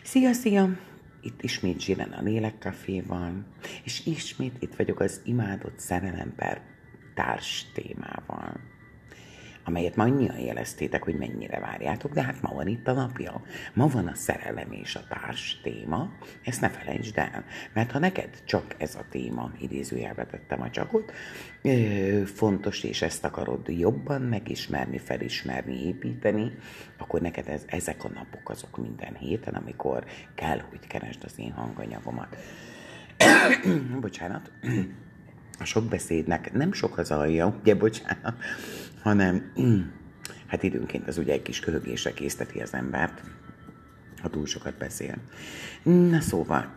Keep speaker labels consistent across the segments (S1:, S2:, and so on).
S1: Szia, szia! Itt ismét Zsiren a Lélekkaféval, és ismét itt vagyok az imádott szerelem per társ témával, amelyet ma annyian jeleztétek, hogy mennyire várjátok, de hát ma van itt a napja. Ma van a szerelem és a társ téma, ezt ne felejtsd el, mert ha neked csak ez a téma, idézőjelbe tettem a csakot, fontos, és ezt akarod jobban megismerni, felismerni, építeni, akkor neked ezek a napok azok minden héten, amikor kell, hogy keresd az én hanganyagomat. Bocsánat. A sok beszédnek nem sok az alja, ugye, bocsánat, hanem hát időnként az ugye egy kis köhögésre készteti az embert, ha túl sokat beszél. Na szóval,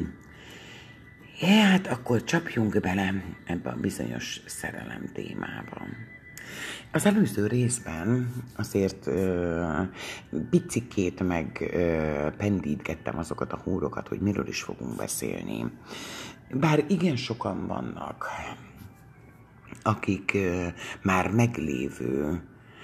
S1: hát akkor csapjunk bele ebbe a bizonyos szerelem témába. Az előző részben azért picikét meg pendítgettem azokat a húrokat, hogy miről is fogunk beszélni. Bár igen sokan vannak, akik már meglévő,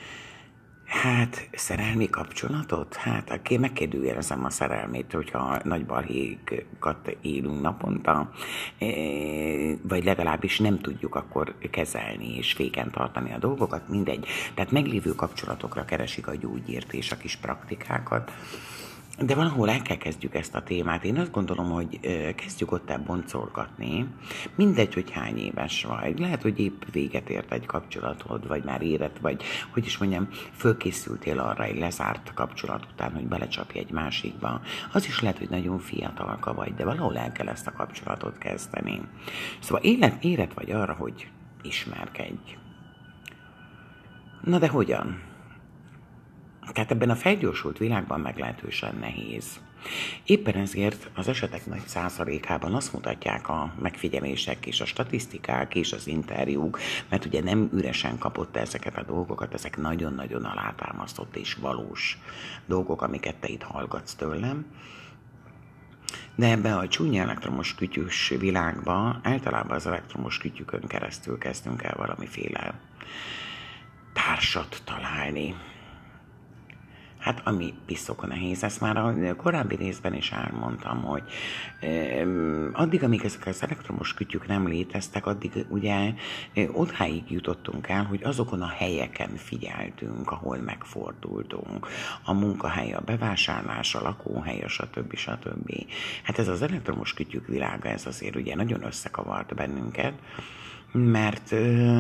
S1: szerelmi kapcsolatot? Aki megkérdőjelezem a szerelmét, hogyha nagy balhékat élünk naponta, vagy legalábbis nem tudjuk akkor kezelni és féken tartani a dolgokat, mindegy. Tehát meglévő kapcsolatokra keresik a gyógyírt és a kis praktikákat, de valahol el kell kezdjük ezt a témát. Én azt gondolom, hogy kezdjük ott el boncolgatni. Mindegy, hogy hány éves vagy. Lehet, hogy épp véget ért egy kapcsolatod, vagy már érett, vagy, hogy is mondjam, fölkészültél arra egy lezárt kapcsolat után, hogy belecsapj egy másikba. Az is lehet, hogy nagyon fiatalka vagy, de valahol el kell ezt a kapcsolatot kezdeni. Szóval érett vagy arra, hogy ismerkedj. Na de hogyan? Tehát ebben a felgyorsult világban meglehetősen nehéz. Éppen ezért az esetek nagy százalékában azt mutatják a megfigyelések és a statisztikák és az interjúk, mert ugye nem üresen kapott ezeket a dolgokat, ezek nagyon-nagyon alátámasztott és valós dolgok, amiket te itt hallgatsz tőlem. De ebben a csúnya elektromos kütyűs világban általában az elektromos kütyükön keresztül kezdünk el valamiféle társat találni. Hát ami piszok nehéz, ezt már a korábbi részben is elmondtam, hogy addig, amíg ezek az elektromos kütyük nem léteztek, addig ugye odáig jutottunk el, hogy azokon a helyeken figyeltünk, ahol megfordultunk. A munkahely, a bevásárlás, a lakóhely, stb. Hát ez az elektromos kütyük világa, ez azért ugye nagyon összekavart bennünket, mert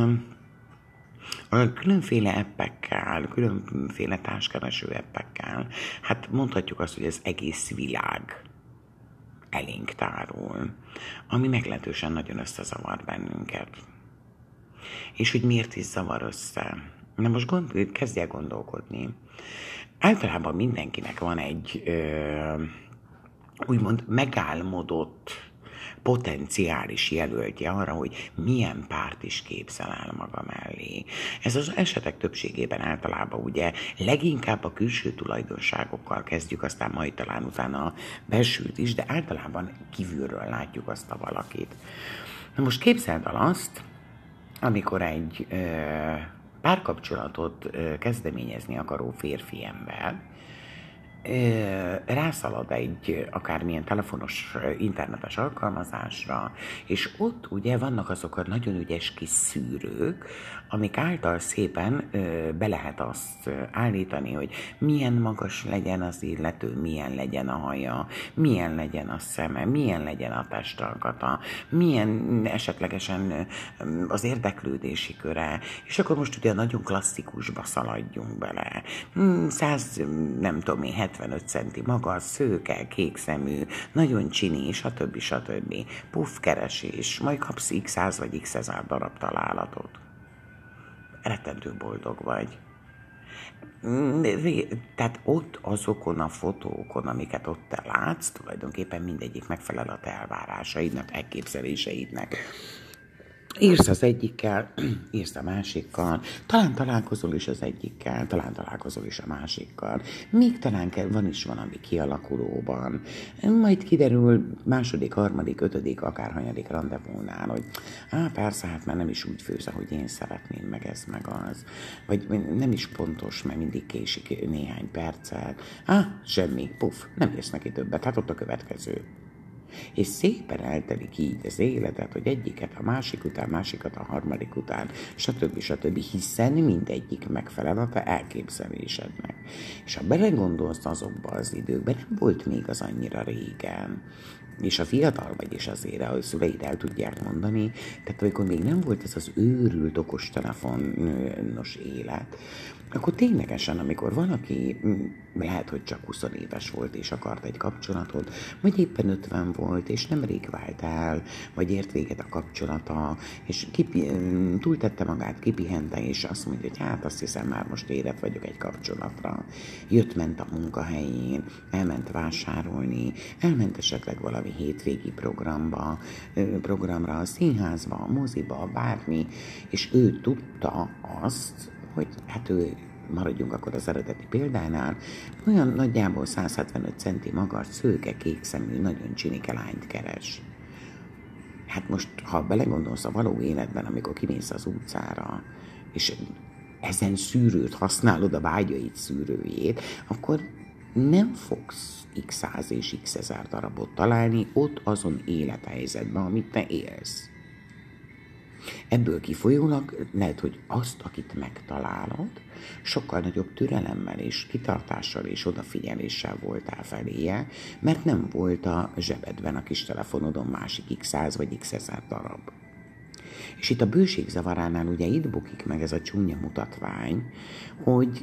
S1: a különféle appekkel, különféle társkereső appekkel, hát mondhatjuk azt, hogy az egész világ elénk tárul, ami meglehetősen nagyon összezavar bennünket. És hogy miért is zavar össze? Na most kezdj el gondolkodni. Általában mindenkinek van egy úgymond megálmodott potenciális jelöltje arra, hogy milyen párt is képzel el maga mellé. Ez az esetek többségében általában ugye leginkább a külső tulajdonságokkal kezdjük, aztán majd talán utána a belsőt is, de általában kívülről látjuk azt a valakit. Na most képzeld el azt, amikor egy párkapcsolatot kezdeményezni akaró férfi ember rászalad egy akármilyen telefonos, internetes alkalmazásra, és ott ugye vannak azok a nagyon ügyes kis szűrők, amik által szépen be lehet azt állítani, hogy milyen magas legyen az illető, milyen legyen a haja, milyen legyen a szeme, milyen legyen a testalkata, milyen esetlegesen az érdeklődési köre, és akkor most ugye nagyon klasszikusba szaladjunk bele. 100, nem tudom én, 75 centi magas, szőke, kékszemű, nagyon csini, stb. Puffkeresés, majd kapsz x100 vagy x1000 darab találatot. Rettentő boldog vagy. Tehát ott azokon a fotókon, amiket ott te látsz, tulajdonképpen mindegyik megfelel a te elvárásaidnak, elképzeléseidnek. írsz az egyikkel, írsz a másikkal, talán találkozol is az egyikkel, talán találkozol is a másikkal, még talán van is valami kialakulóban, majd kiderül második, harmadik, ötödik, akár hanyadik rendezvúnál, hogy persze, hát már nem is úgy főz, ahogy én szeretném, meg ez, meg az, vagy nem is pontos, mert mindig késik néhány perccel, semmi, puf, nem írsz neki többet, hát ott a következő. És szépen eltelik így az életet, hogy egyiket a másik után, másikat a harmadik után, stb. Hiszen mindegyik megfelel a te elképzelésednek. És ha belegondolsz azokba az időkben, nem volt még az annyira régen, és a fiatal vagy is azért, ahogy szüleid el tudják mondani, tehát amikor még nem volt ez az őrült okostelefonos élet, akkor ténylegesen, amikor valaki lehet, hogy csak 20 éves volt és akart egy kapcsolatot, vagy éppen 50 volt, és nemrég vált el, vagy ért véget a kapcsolata, és túltette magát, kipihente, és azt mondja, hogy hát azt hiszem már most érett vagyok egy kapcsolatra. Ment a munkahelyén, elment vásárolni, elment esetleg valami hétvégi programra, a színházba, a moziba, bármi, és ő tudta azt, hogy hát ő, maradjunk akkor az eredeti példánál, olyan nagyjából 175 centi magas, szőke, kékszemű, nagyon csinike lányt keres. Hát most, ha belegondolsz a való életben, amikor kimész az utcára, és ezen szűrőt használod, a vágyaid szűrőjét, akkor nem fogsz x 100 és x 1000 darabot találni ott azon élethelyzetben, amit te élsz. Ebből kifolyólag lehet, hogy azt, akit megtalálod, sokkal nagyobb türelemmel és kitartással és odafigyeléssel voltál feléje, mert nem volt a zsebedben a kis telefonodon másik x 100 vagy x 1000 darab. És itt a bőség zavaránál ugye itt bukik meg ez a csúnya mutatvány, hogy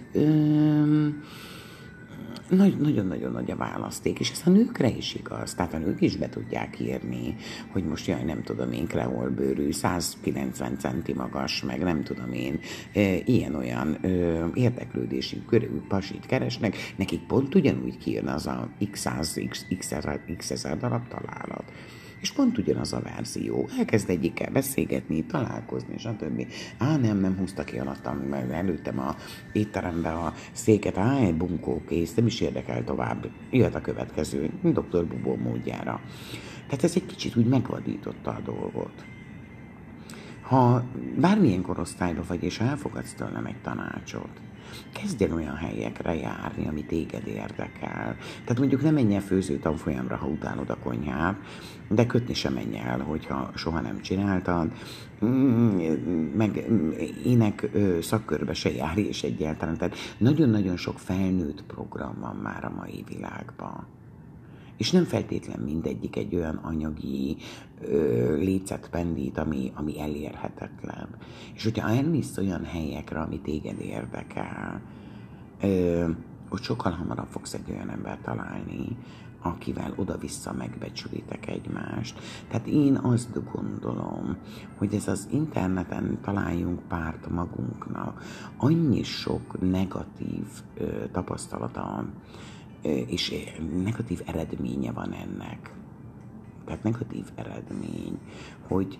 S1: nagyon-nagyon nagy a választék, és ez a nőkre is igaz. Tehát a nők is be tudják írni, hogy most jaj, nem tudom én, kreolbőrű, 190 centi magas, meg nem tudom én, ilyen-olyan érdeklődési körű pasit keresnek, nekik pont ugyanúgy kijön az a x 100, x 1000 darab találat. És pont ugyanaz a verzió. Elkezd egyikkel beszélgetni, találkozni, stb. Nem húzta ki alattam, mert előttem a étterembe a széket, egy bunkó kész, nem is érdekel tovább. Jöhet a következő, Dr. Bubó módjára. Tehát ez egy kicsit úgy megvadította a dolgot. Ha bármilyen korosztályban vagy, és elfogadsz tőlem egy tanácsot, kezdj el olyan helyekre járni, ami téged érdekel. Tehát mondjuk nem menj el főző tanfolyamra, ha utálod a konyhát, de kötni sem menj el, hogyha soha nem csináltad, meg ének szakkörbe se járj, és egyáltalán. Tehát nagyon-nagyon sok felnőtt program van már a mai világban. És nem feltétlen mindegyik egy olyan anyagi lécet pendít, ami elérhetetlen. És hogyha elmész olyan helyekre, ami téged érdekel, ott sokkal hamarabb fogsz egy olyan embert találni, akivel oda-vissza megbecsülitek egymást. Tehát én azt gondolom, hogy ez az interneten találjunk párt magunknak. Annyi sok negatív tapasztalata és negatív eredménye van ennek. Tehát negatív eredmény, hogy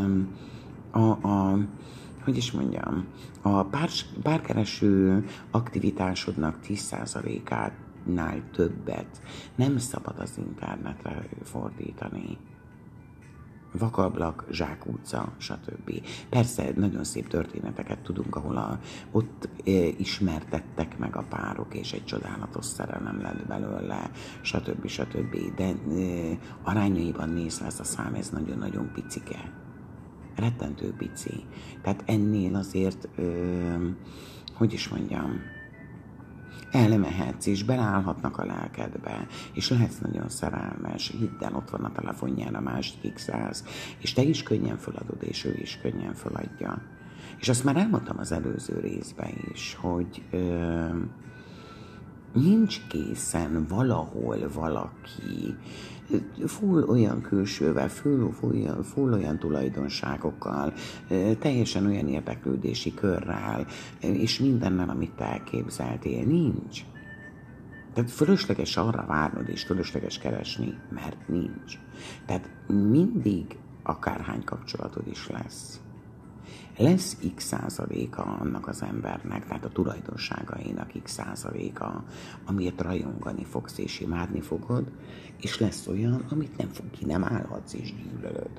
S1: hogy is mondjam, a párkereső aktivitásodnak 10%-ánál többet nem szabad az internetre fordítani. Vakablak, zsákutca, stb. Persze nagyon szép történeteket tudunk, ahol ott ismertettek meg a párok, és egy csodálatos szerelem lett belőle, stb. De arányaiban nézve ez a szám, ez nagyon-nagyon picike. Rettentő pici. Tehát ennél azért, hogy is mondjam, elmehetsz, és beleállhatnak a lelkedbe, és lehetsz nagyon szerelmes, hidd el, ott van a telefonján a másik x100, és te is könnyen föladod, és ő is könnyen föladja. És azt már elmondtam az előző részben is, hogy nincs készen valahol valaki, full olyan külsővel, full olyan tulajdonságokkal, teljesen olyan érdeklődési körrel, és mindennel, amit te elképzeltél, nincs. Tehát fölösleges arra várnod, és fölösleges keresni, mert nincs. Tehát mindig akárhány kapcsolatod is lesz. Lesz x százaléka annak az embernek, tehát a tulajdonságainak x százaléka, amiért rajongani fogsz és imádni fogod, és lesz olyan, amit nem állhatsz és gyűlölöd.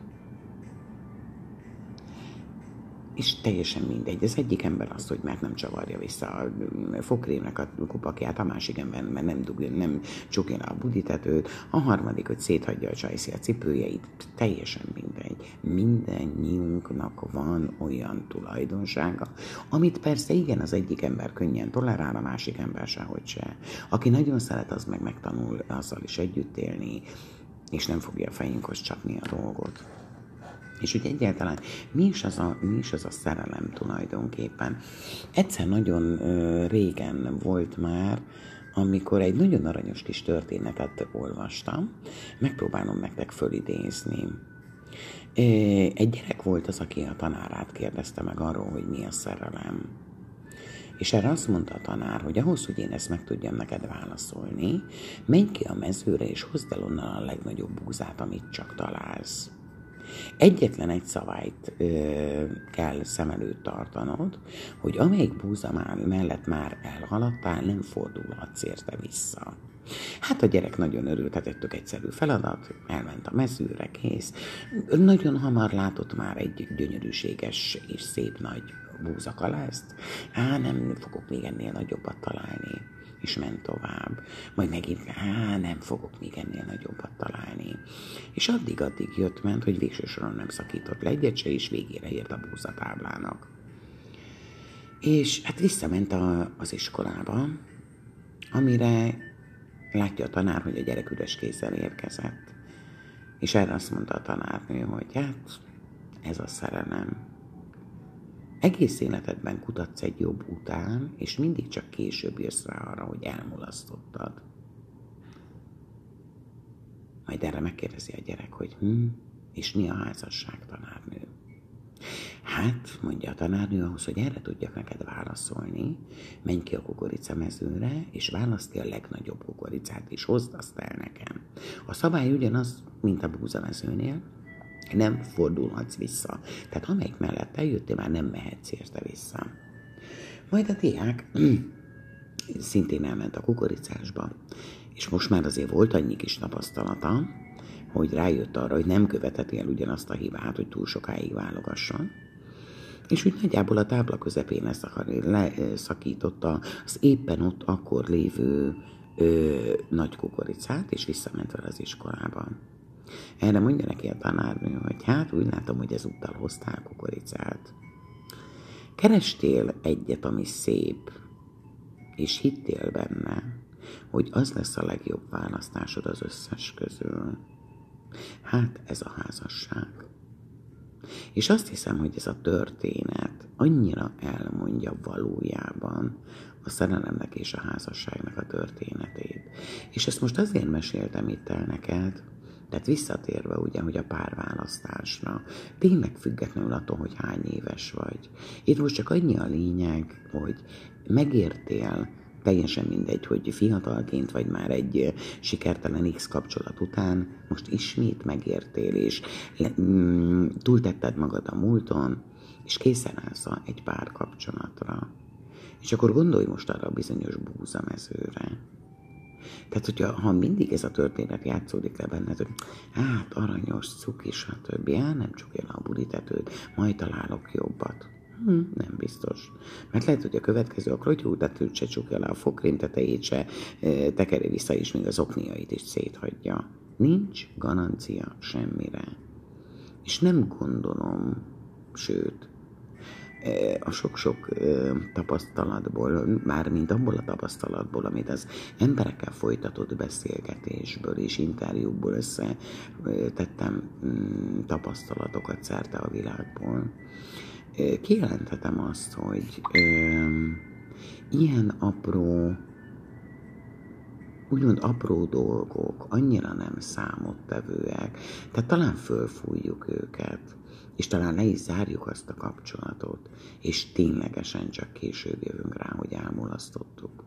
S1: És teljesen mindegy. Az egyik ember az, hogy mert nem csavarja vissza a fogkrémnek a kupakját, a másik ember, mert nem csukja le a buditetőt, a harmadik, hogy széthagyja a csajszi a cipőjeit, teljesen mindegy. Mindennyiunknak van olyan tulajdonsága, amit persze igen, az egyik ember könnyen tolerál, a másik ember sehogy se. Aki nagyon szeret, az meg megtanul azzal is együtt élni, és nem fogja a fejünkhoz csapni a dolgot. És úgy egyáltalán mi is az a szerelem tulajdonképpen? Egyszer nagyon régen volt már, amikor egy nagyon aranyos kis történetet olvastam, megpróbálom nektek fölidézni. Egy gyerek volt az, aki a tanárát kérdezte meg arról, hogy mi a szerelem. És erre azt mondta a tanár, hogy ahhoz, hogy én ezt meg tudjam neked válaszolni, menj ki a mezőre és hozd el onnan a legnagyobb búzát, amit csak találsz. Egyetlen egy szabályt kell szem előtt tartanod, hogy amelyik búza mellett már elhaladtál, nem fordulhatsz érte vissza. Hát a gyerek nagyon örült, hát egy tök egyszerű feladat, elment a mezőre, kész. Nagyon hamar látott már egy gyönyörűséges és szép nagy búzakalászt. Nem fogok még ennél nagyobbat találni. És ment tovább. Majd megint, nem fogok még ennél nagyobbat találni. És addig ment, hogy végső soron nem szakított le egyet se, és végére ért a búzatáblának. És hát visszament az iskolába, amire látja a tanár, hogy a gyerek üres kézzel érkezett. És erre azt mondta a tanárnő, hogy hát ez a szerelem. Egész életedben kutatsz egy jobb után, és mindig csak később jössz rá arra, hogy elmulasztottad. Majd erre megkérdezi a gyerek, hogy és mi a házasság, tanárnő? Hát, mondja a tanárnő, ahhoz, hogy erre tudjak neked válaszolni, menj ki a kukoricamezőre, és válaszd ki a legnagyobb kukoricát, és hozd azt el nekem. A szabály ugyanaz, mint a búzamezőnél, nem fordulhatsz vissza. Tehát amelyik mellett eljöttél, már nem mehetsz érte vissza. Majd a diák szintén elment a kukoricásba, és most már azért volt annyi kis tapasztalata, hogy rájött arra, hogy nem követheti el ugyanazt a hibát, hogy túl sokáig válogasson. És úgy nagyjából a tábla közepén leszakította az éppen ott akkor lévő nagy kukoricát, és visszament vele az iskolába. Erre mondja neki a tanárnő, hogy hát úgy látom, hogy ezúttal hoztál kukoricát. Kerestél egyet, ami szép, és hittél benne, hogy az lesz a legjobb választásod az összes közül. Hát ez a házasság. És azt hiszem, hogy ez a történet annyira elmondja valójában a szerelemnek és a házasságnak a történetét. És ezt most azért meséltem itt el neked, tehát visszatérve ugye, hogy a párválasztásra, tényleg függetlenül attól, hogy hány éves vagy. Itt most csak annyi a lényeg, hogy megértél, teljesen mindegy, hogy fiatalként vagy már egy sikertelen X kapcsolat után, most ismét megértél, és túltetted magad a múlton, és készen állsz egy párkapcsolatra. És akkor gondolj most arra a bizonyos búzamezőre. Tehát, ha mindig ez a történet játszódik le benned, hogy hát aranyos, cuki, stb. Nem csukja le a buditetőt, majd találok jobbat. Nem biztos. Mert lehet, hogy a következő a krotyútetőt se csukja le, a fogkrém tetejét se tekeri vissza, és még az okniait is széthagyja. Nincs garancia semmire. És nem gondolom, sőt, a sok-sok tapasztalatból, mármint abból a tapasztalatból, amit az emberekkel folytatott beszélgetésből és interjúkból összetettem tapasztalatokat szerte a világból, kijelenthetem azt, hogy ilyen úgymond apró dolgok annyira nem számottevőek, tehát talán fölfújjuk őket, és talán le is zárjuk azt a kapcsolatot, és ténylegesen csak később jövünk rá, hogy elmulasztottuk.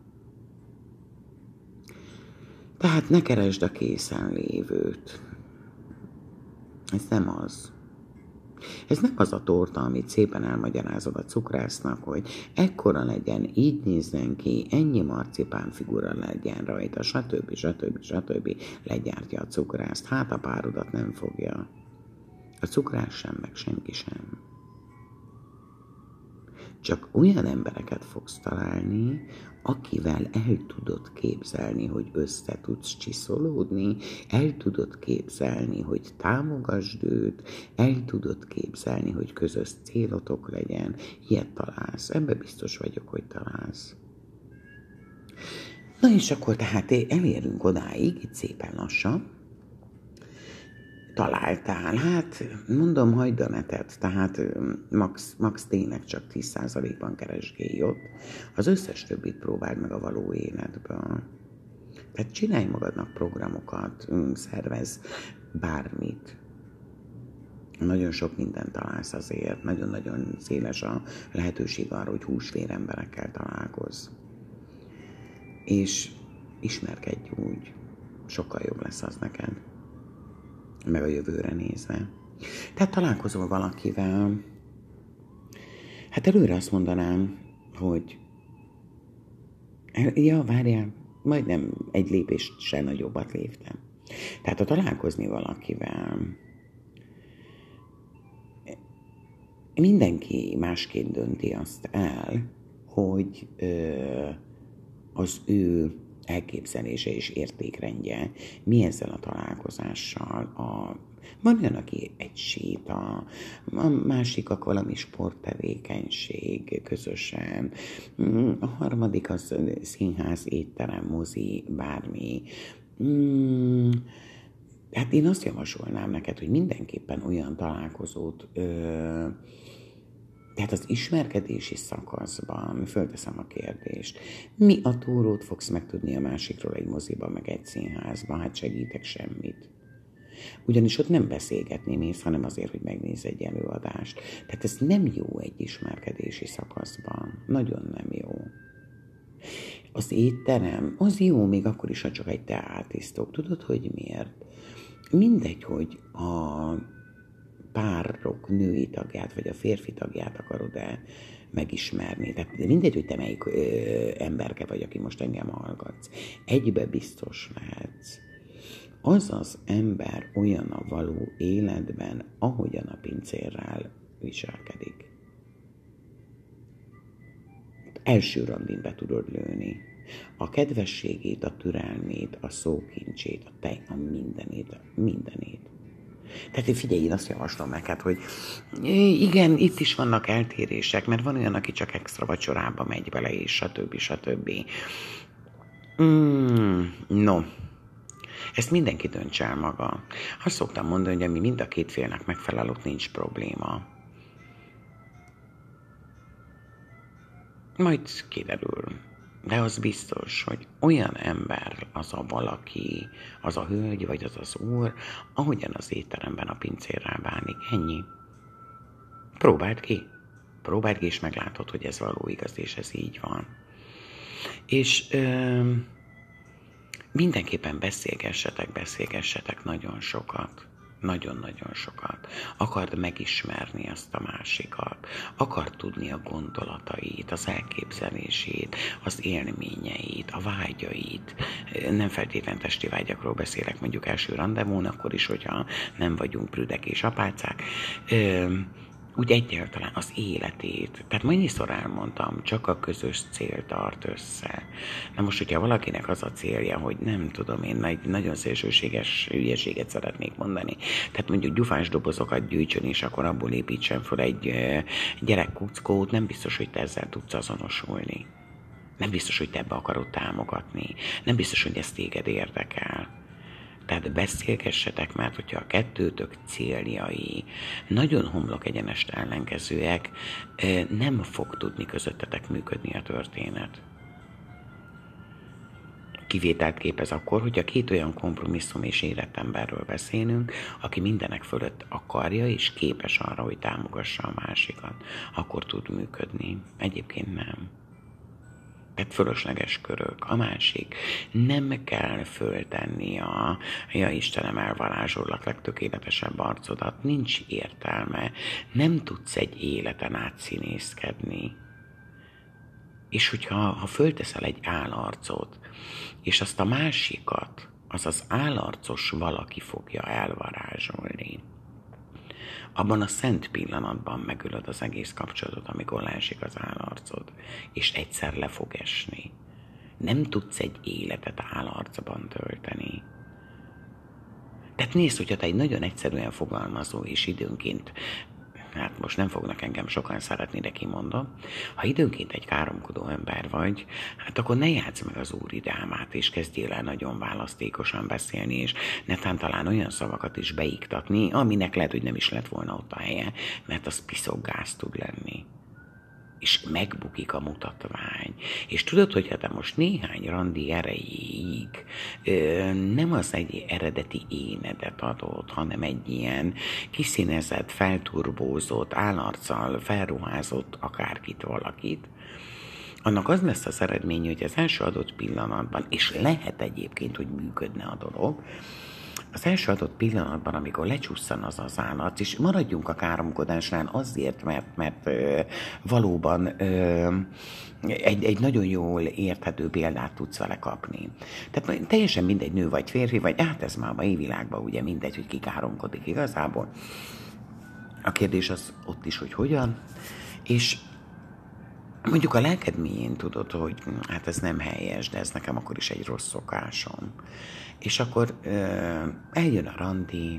S1: Tehát ne keresd a készenlévőt. Ez nem az. Ez nem az a torta, amit szépen elmagyarázod a cukrásznak, hogy ekkora legyen, így nézzen ki, ennyi marcipán figura legyen rajta, stb. Legyártja a cukrászt. Hát a párodat nem fogja. A cukrász sem, meg senki sem. Csak olyan embereket fogsz találni, akivel el tudod képzelni, hogy össze tudsz csiszolódni, el tudod képzelni, hogy támogasd őt, el tudod képzelni, hogy közös célotok legyen. Ilyet találsz. Ebben biztos vagyok, hogy találsz. Na és akkor tehát elérünk odáig, itt szépen lassan. Találtál, hát mondom, hagyd a netet, tehát max tényleg csak 10%-ban keresgélj ott. Az összes többit próbáld meg a való életben. Tehát csinálj magadnak programokat, szervez bármit. Nagyon sok mindent találsz azért, nagyon-nagyon széles a lehetőség arra, hogy húsvér emberekkel találkozz. És ismerkedj úgy, sokkal jobb lesz az neked. Meg a jövőre nézve. Tehát találkozol valakivel, hát előre azt mondanám, hogy ja, várjál, majdnem egy lépést se nagyobbat léptem. Tehát ha találkozni valakivel, mindenki másként dönti azt el, hogy az ő elképzelése és értékrendje mi ezzel a találkozással. Van olyan, aki egy séta, a másikak valami sporttevékenység közösen, a harmadik az színház, étterem, mozi, bármi. Hát én azt javasolnám neked, hogy mindenképpen olyan találkozót, tehát az ismerkedési szakaszban fölteszem a kérdést. Mi a túrót fogsz megtudni a másikról egy moziban, meg egy színházban? Hát segítek semmit. Ugyanis ott nem beszélgetni mész, hanem azért, hogy megnézz egy előadást. Tehát ez nem jó egy ismerkedési szakaszban. Nagyon nem jó. Az étterem, az jó még akkor is, ha csak egy teátisztok. Tudod, hogy miért? Mindegy, hogy a párok női tagját, vagy a férfi tagját akarod-e megismerni. Tehát mindegy, hogy te melyik emberke vagy, aki most engem hallgatsz. Egybe biztos lehetsz. Az az ember olyan a való életben, ahogyan a pincérrel viselkedik. Első randin be tudod lőni. A kedvességét, a türelmét, a szókincsét, a mindenét. Tehát figyelj, én azt javaslom neked, hogy igen, itt is vannak eltérések, mert van olyan, aki csak extra vacsorába megy bele, és stb. No, ezt mindenki döntse el maga. Azt szoktam mondani, hogy ami mind a két félnek megfelel, ott nincs probléma. Majd kiderül. De az biztos, hogy olyan ember az a valaki, az a hölgy, vagy az az úr, ahogyan az étteremben a pincérrel bánik. Ennyi. Próbáld ki, és meglátod, hogy ez való igaz, és ez így van. És mindenképpen beszélgessetek nagyon sokat. Nagyon-nagyon sokat. Akard megismerni azt a másikat. Akard tudni a gondolatait, az elképzelését, az élményeit, a vágyait. Nem feltétlen testi vágyakról beszélek, mondjuk első randevún, akkor is, hogyha nem vagyunk prüdek és apácák. Úgy egyáltalán az életét. Tehát annyiszor elmondtam, csak a közös cél tart össze. Na most, hogyha valakinek az a célja, hogy nem tudom, én egy nagyon szélsőséges hülyeséget szeretnék mondani. Tehát mondjuk gyufás dobozokat gyűjtsön, és akkor abból építsen fel egy gyerekkuckót, nem biztos, hogy te ezzel tudsz azonosulni. Nem biztos, hogy te ebbe akarod támogatni. Nem biztos, hogy ez téged érdekel. Tehát beszélgessetek, mert hogyha a kettőtök céljai nagyon homlok egyenest ellenkezőek, nem fog tudni közöttetek működni a történet. Kivételt képez akkor, hogyha két olyan kompromisszum és érett emberről beszélünk, aki mindenek fölött akarja és képes arra, hogy támogassa a másikat, akkor tud működni. Egyébként nem. Tehát fölösleges körök. A másik, nem kell föltenni a ja Istenem, elvarázsollak legtökéletesebb arcodat. Nincs értelme. Nem tudsz egy életen át színészkedni. És hogyha fölteszel egy állarcot, és azt a másikat, az az állarcos valaki fogja elvarázsolni, abban a szent pillanatban megölöd az egész kapcsolatot, amikor leesik az állarcod, és egyszer le fog esni. Nem tudsz egy életet állarcban tölteni. Tehát nézd, hogyha te egy nagyon egyszerűen fogalmazó és időnként, hát most nem fognak engem sokan szeretni, de kimondom, ha időnként egy káromkodó ember vagy, hát akkor ne játsz meg az úri drámát, és kezdjél el nagyon választékosan beszélni, és netán talán olyan szavakat is beiktatni, aminek lehet, hogy nem is lett volna ott a helye, mert az piszokgáz tud lenni. És megbukik a mutatvány. És tudod, hogyha te most néhány randi erejéig nem az egy eredeti énedet adod, hanem egy ilyen kiszínezett, felturbózott, állarccal felruházott akárkit valakit, annak az lesz az eredmény, hogy az első adott pillanatban, és lehet egyébként, hogy működne a dolog, az első adott pillanatban, amikor lecsusszan az az állat, és maradjunk a káromkodásnál azért, mert valóban egy nagyon jól érthető példát tudsz vele kapni. Tehát teljesen mindegy, nő vagy férfi, vagy hát ez már a mai világban ugye mindegy, hogy ki káromkodik igazából. A kérdés az ott is, hogy hogyan, és mondjuk a lelked mélyén tudod, hogy hát ez nem helyes, de ez nekem akkor is egy rossz szokásom. És akkor eljön a randi,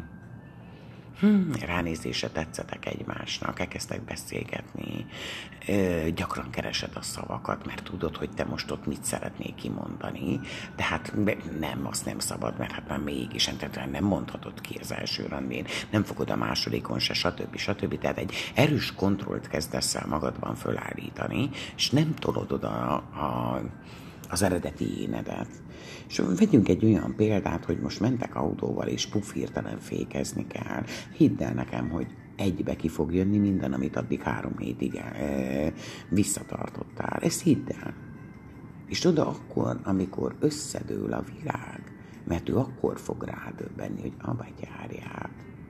S1: ránézésre tetszetek egymásnak, elkezdtek beszélgetni, gyakran keresed a szavakat, mert tudod, hogy te most ott mit szeretnél kimondani, de hát nem, azt nem szabad, mert hát már mégis nem mondhatod ki az első randin, nem fogod a másodikon se, stb. Tehát egy erős kontrollt kezdesz el magadban fölállítani, és nem tolod oda az eredeti énedet. És vegyünk egy olyan példát, hogy most mentek autóval, és hirtelen fékezni kell. Hidd el nekem, hogy egybe ki fog jönni minden, amit addig 3 hétig visszatartottál. Ezt hidd el. És tudod, akkor, amikor összedől a világ, mert ő akkor fog rádöbbenni, hogy abba gyárját.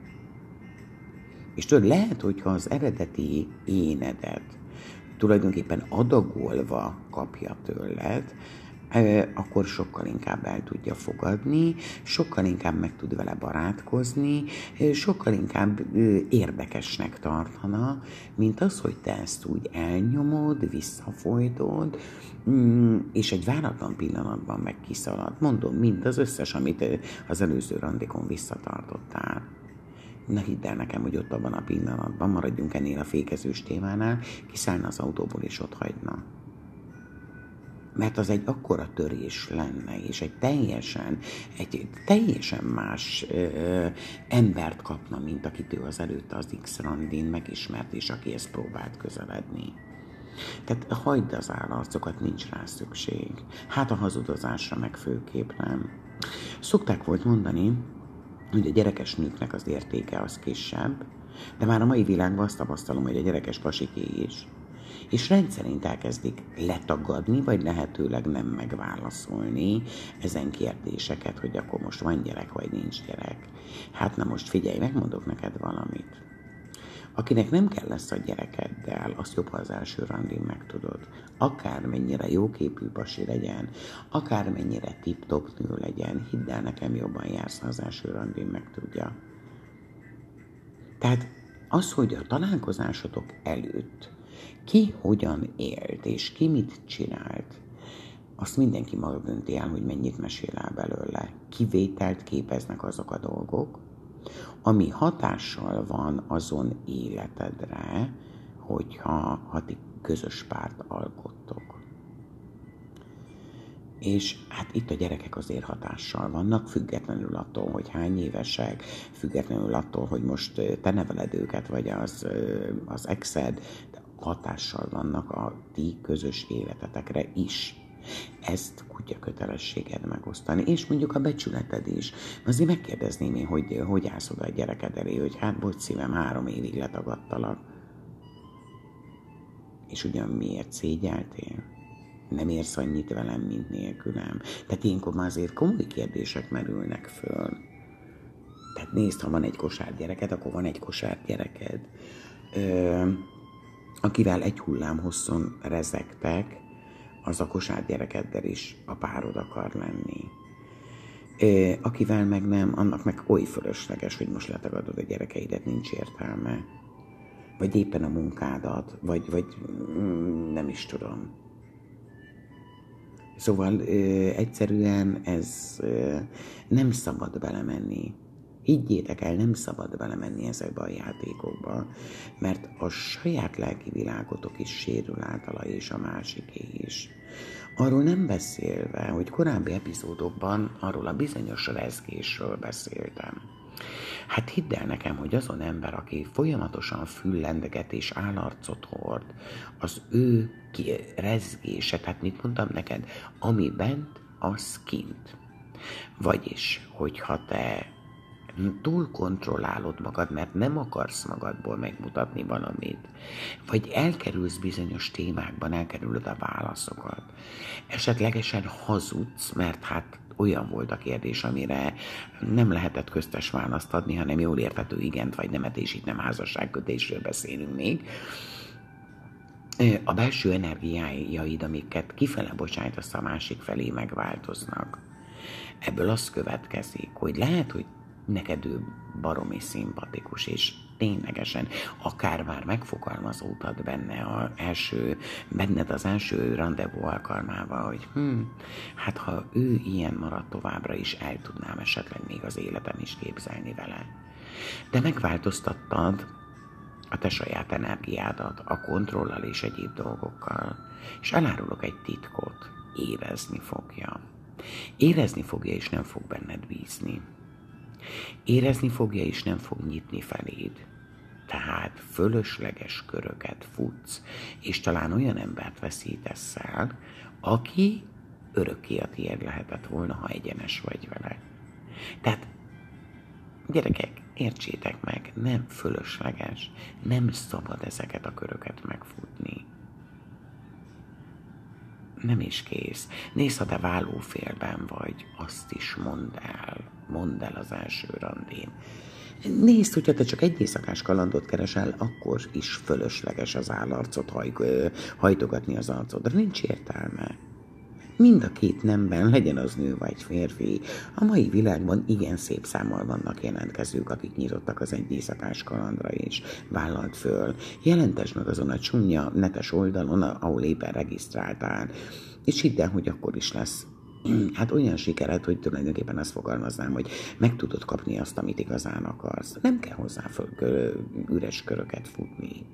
S1: És tudod, lehet, hogyha az eredeti énedet tulajdonképpen adagolva kapja tőled, akkor sokkal inkább el tudja fogadni, sokkal inkább meg tud vele barátkozni, sokkal inkább érdekesnek tartana, mint az, hogy te ezt úgy elnyomod, visszafolytod, és egy váratlan pillanatban meg kiszalad. Mondom, mind az összes, amit az előző randikon visszatartottál. Na hidd el nekem, hogy ott abban a pillanatban, maradjunk ennél a fékezős témánál, kiszállna az autóból és ott hagyna. Mert az egy akkora törés lenne, és egy teljesen más embert kapna, mint akit ő az előtte az X-randin megismert, és akihez próbált közeledni. Tehát hagyd az állarcokat, nincs rá szükség. Hát a hazudozásra meg főképp nem. Szokták volt mondani, hogy a gyerekes nőknek az értéke az kisebb, de már a mai világban azt tapasztalom, hogy a gyerekes pasiké is. És rendszerint elkezdik letagadni, vagy lehetőleg nem megválaszolni ezen kérdéseket, hogy akkor most van gyerek, vagy nincs gyerek. Hát na most figyelj, megmondok neked valamit. Akinek nem kell lesz a gyerekeddel, azt jobb, ha az első randin megtudod. Akármennyire jóképű pasi legyen, akármennyire tip-top nő legyen, hidd el, nekem jobban jársz, ha az első randin megtudja. Tehát az, hogy a találkozásotok előtt ki hogyan élt, és ki mit csinált, azt mindenki maga dönti el, hogy mennyit mesél el belőle. Kivételt képeznek azok a dolgok, ami hatással van azon életedre, ha ti közös párt alkottok. És hát itt a gyerekek azért hatással vannak, függetlenül attól, hogy hány évesek, függetlenül attól, hogy most te neveled őket, vagy az exed, hatással vannak a ti közös életetekre is. Ezt kutya kötelességed megosztani, és mondjuk a becsületed is. Azért megkérdezném én, hogy állsz oda a gyereked elé, hogy hát bocs szívem, 3 évig letagadtalak. És ugyan miért szégyeltél? Nem érsz annyit velem, mint nélkülem. Tehát ilyenkor már azért komoly kérdések merülnek föl. Tehát nézd, ha van egy kosárgyereked, akkor van egy kosárgyereked, akivel egy hullám hosszon rezegtek, az a kosárgyerekeddel is a párod akar lenni. Akivel meg nem, annak meg oly fölösleges, hogy most letagadod a gyerekeidet, nincs értelme. Vagy éppen a munkádat, vagy nem is tudom. Szóval egyszerűen ez nem szabad belemenni. Higgyétek el, nem szabad belemenni ezekbe a játékokba, mert a saját lelki világotok is sérül általa, és a másiké is. Arról nem beszélve, hogy korábbi epizódokban arról a bizonyos rezgésről beszéltem. Hát hidd el nekem, hogy azon ember, aki folyamatosan füllendeget és állarcot hord, az ő rezgése, tehát mit mondtam neked, ami bent, az kint. Vagyis, hogyha te túl kontrollálod magad, mert nem akarsz magadból megmutatni valamit, vagy elkerülsz bizonyos témákban, elkerülöd a válaszokat, esetlegesen hazudsz, mert hát olyan volt a kérdés, amire nem lehetett köztes választ adni, hanem jól érthető igent vagy nemet, és itt nem házasságkötésről beszélünk még. A belső energiáid, amiket kifele bocsájtasz a másik felé, megváltoznak. Ebből az következik, hogy lehet, hogy neked ő baromi szimpatikus, és ténylegesen akár már megfogalmazódhat benned az első randevú alkalmával, hogy hát ha ő ilyen marad továbbra is, el tudnám esetleg még az életem is képzelni vele. De megváltoztattad a te saját energiádat a kontrollal és egyéb dolgokkal, és elárulok egy titkot, érezni fogja. Érezni fogja, és nem fog benned bízni. Érezni fogja, és nem fog nyitni feléd. Tehát fölösleges köröket futsz, és talán olyan embert veszítesz el, aki örökké a tiéd lehetett volna, ha egyenes vagy vele. Tehát, gyerekek, értsétek meg, nem fölösleges, nem szabad ezeket a köröket megfutni. Nem is kész. Nézd, ha te válófélben vagy, azt is mondd el az első randén. Nézd, hogyha te csak egy éjszakás kalandot keresel, akkor is fölösleges az állarcot hajtogatni az arcodra. Nincs értelme. Mind a két nemben, legyen az nő vagy férfi, a mai világban igen szép számmal vannak jelentkezők, akik nyitottak az egy éjszakás kalandra is. Vállalt föl. Jelentesd meg azon a csúnya netes oldalon, ahol éppen regisztráltál. És hidd el, hogy akkor is lesz hát olyan sikered, hogy tulajdonképpen azt fogalmaznám, hogy meg tudod kapni azt, amit igazán akarsz. Nem kell hozzá üres köröket futni.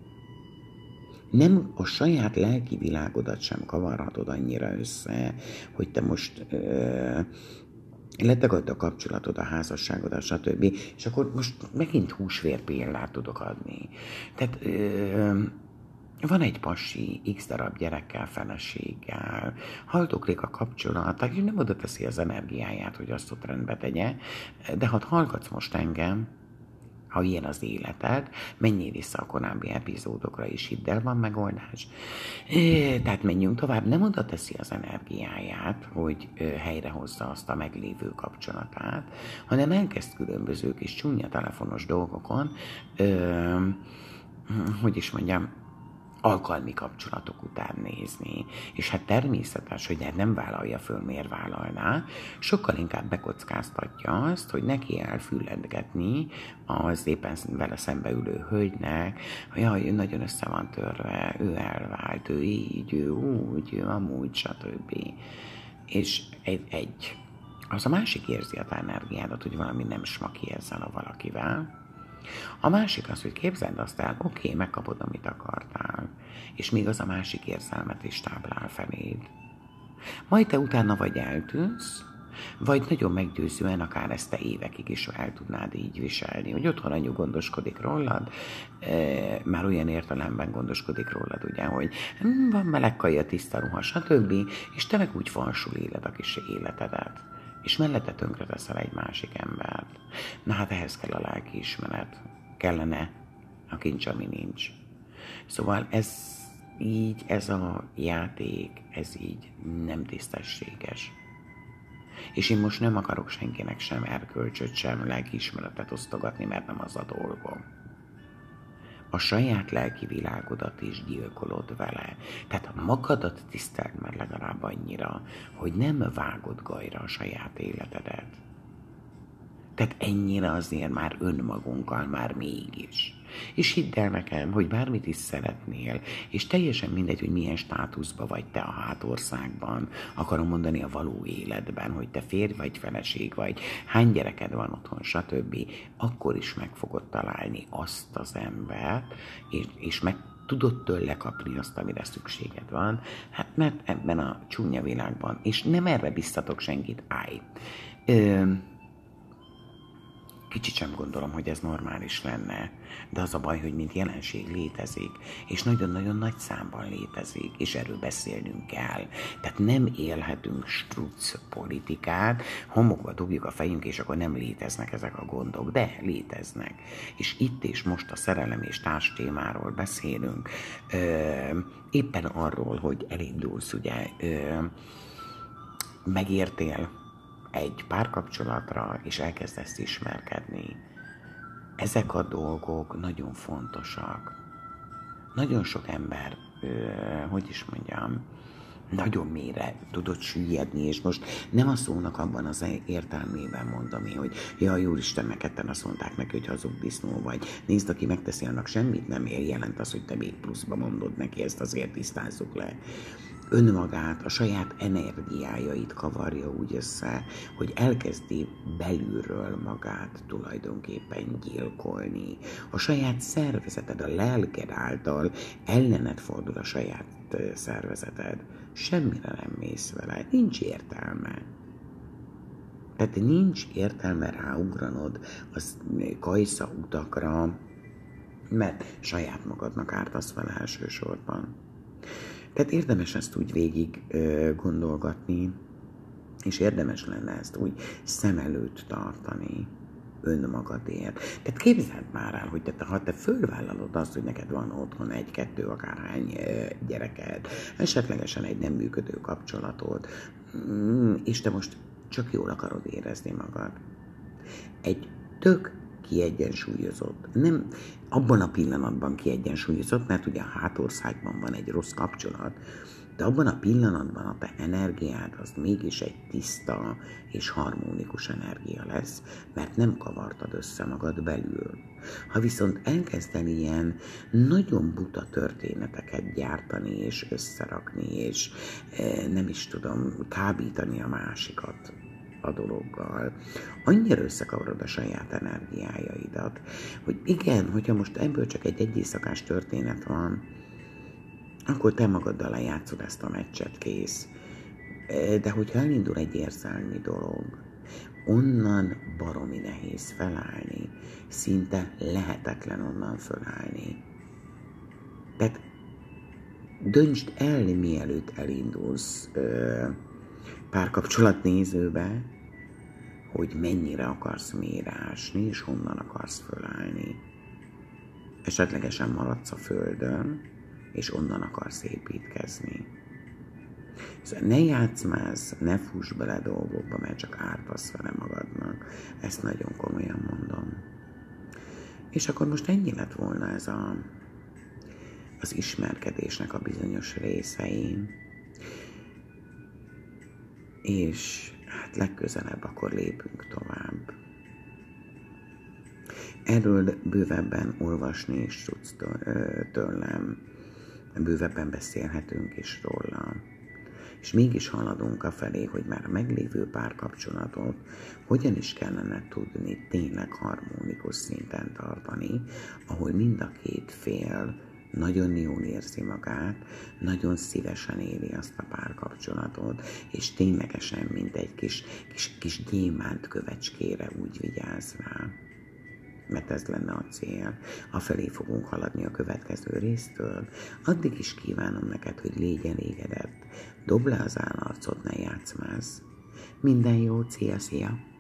S1: Nem a saját lelki világodat sem kavarhatod annyira össze, hogy te most letagadd a kapcsolatod, a házasságodat, stb. És akkor most megint húsvér példát tudok adni. Tehát van egy pasi, x darab gyerekkel, feleséggel, haldoklik a kapcsolat, és nem oda teszi az energiáját, hogy azt ott rendbe tegye, de ha hallgatsz most engem, ha ilyen az életed, menjél vissza a korábbi epizódokra is, hidd el, van megoldás. Tehát menjünk tovább, nem oda teszi az energiáját, hogy helyrehozza azt a meglévő kapcsolatát, hanem elkezd különböző kis csúnya telefonos dolgokon, hogy is mondjam, alkalmi kapcsolatok után nézni. És hát természetes, hogy nem vállalja föl, miért vállalná, sokkal inkább bekockáztatja azt, hogy neki elfülledgetni az éppen vele szembeülő hölgynek, hogy jaj, ő nagyon össze van törve, ő elvált, ő így, ő úgy, ő amúgy, stb. És az a másik érzi a te energiádat, hogy valami nem smaki ezzel a valakivel. A másik az, hogy képzeld azt el, oké, megkapod, amit akartál, és még az a másik érzelmet is táplál feléd. Majd te utána vagy eltűnsz, vagy nagyon meggyőzően akár ezt te évekig is el tudnád így viselni, hogy otthon anyu gondoskodik rólad, már olyan értelemben gondoskodik rólad, ugye, hogy van meleg kaja, tiszta ruha, stb., és te meg úgy falsul éled a kis életedet. És mellette tönkre teszel egy másik embert. Na hát ehhez kell a lelkiismeret. Kellene a kincs, ami nincs. Szóval ez így ez a játék, ez így nem tisztességes. És én most nem akarok senkinek sem erkölcsöt, sem lelkiismeretet osztogatni, mert nem az a dolgom. A saját lelki világodat is gyilkolod vele. Tehát a magadat tiszteld meg legalább annyira, hogy nem vágod gajra a saját életedet. Tehát ennyire azért már önmagunkkal már mégis. És hidd el nekem, hogy bármit is szeretnél, és teljesen mindegy, hogy milyen státuszban vagy te a hátországban, akarom mondani a való életben, hogy te férj vagy, feleség vagy, hány gyereked van otthon, stb., akkor is meg fogod találni azt az embert, és meg tudod tőle kapni azt, amire szükséged van, hát mert ebben a csúnya világban, és nem erre biztatok senkit, kicsit sem gondolom, hogy ez normális lenne, de az a baj, hogy mint jelenség létezik, és nagyon-nagyon nagy számban létezik, és erről beszélnünk kell. Tehát nem élhetünk struc politikát, homokba dugjuk a fejünk, és akkor nem léteznek ezek a gondok, de léteznek. És itt és most a szerelem és társ témáról beszélünk, éppen arról, hogy elindulsz, ugye, megértél egy párkapcsolatra, és elkezdesz ismerkedni. Ezek a dolgok nagyon fontosak. Nagyon sok ember, hogy is mondjam, nagyon mélyre tudod süllyedni, és most nem a szónak abban az értelmében mondom én, hogy jaj, úristen, meg ketten azt mondták neki, hogy hazugdisznó vagy. Nézd, aki megteszi, annak semmit nem ér, jelent az, hogy te még pluszba mondod neki, ezt azért tisztázzuk le. Önmagát, a saját energiájait kavarja úgy össze, hogy elkezdi belülről magát tulajdonképpen gyilkolni. A saját szervezeted, a lelked által ellened fordul a saját szervezeted. Semmire nem mész vele, nincs értelme. Tehát nincs értelme ráugranod az kajsza utakra, mert saját magadnak ártasz vele elsősorban. Tehát érdemes ezt úgy végig gondolgatni, és érdemes lenne ezt úgy szem előtt tartani önmagadért. Tehát képzeld már el, hogy ha te fölvállalod azt, hogy neked van otthon egy, kettő, akárhány gyereked, esetlegesen egy nem működő kapcsolatod, és te most csak jól akarod érezni magad. Egy tök kiegyensúlyozott, nem abban a pillanatban kiegyensúlyozott, mert ugye a hátországban van egy rossz kapcsolat, de abban a pillanatban a te energiád az mégis egy tiszta és harmonikus energia lesz, mert nem kavartad össze magad belül. Ha viszont elkezdeni ilyen nagyon buta történeteket gyártani és összerakni, és nem is tudom, kábítani a másikat a dologgal, annyira összekavarod a saját energiájaidat, hogy igen, hogyha most ebből csak egy éjszakás történet van, akkor te magaddal lejátszod ezt a meccset, kész. De hogyha elindul egy érzelmi dolog, onnan baromi nehéz felállni, szinte lehetetlen onnan felállni. Tehát döntsd el, mielőtt elindulsz párkapcsolatnézőbe, hogy mennyire akarsz mélyre ásni, és honnan akarsz fölállni. Esetlegesen maradsz a földön, és onnan akarsz építkezni. Szóval ne játszmázz, ne fuss bele dolgokba, mert csak ártasz vele magadnak. Ezt nagyon komolyan mondom. És akkor most ennyi lett volna ez az ismerkedésnek a bizonyos részei. És hát legközelebb akkor lépünk tovább. Erről bővebben olvasni is tudsz tőlem, bővebben beszélhetünk is róla. És mégis haladunk afelé, hogy már a meglévő párkapcsolatot hogyan is kellene tudni tényleg harmonikus szinten tartani, ahol mind a két fél nagyon jól érzi magát, nagyon szívesen éli azt a párkapcsolatot, és ténylegesen, mint egy kis gyémánt kövecskére úgy vigyáz rá. Mert ez lenne a cél. Afelé fogunk haladni a következő résztől. Addig is kívánom neked, hogy légy elégedett. Dobd le az állarcot, ne játszmázz. Minden jó, szia!